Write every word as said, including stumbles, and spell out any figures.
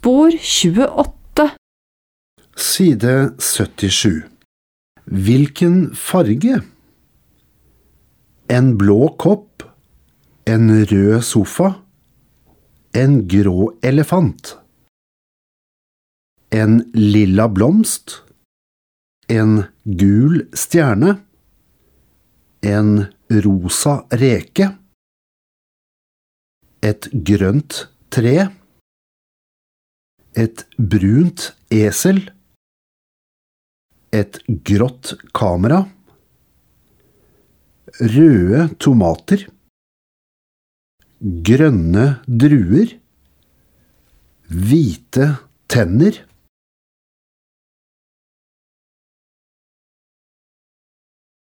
Spor tjueåtte. Side syttisju. Hvilken farge? En blå kopp, en rød sofa, en grå elefant, en lilla blomst, en gul stjerne, en rosa reke, et grønt tre, et brunt esel, et grått kamera, røde tomater, grønne druer, hvite tenner,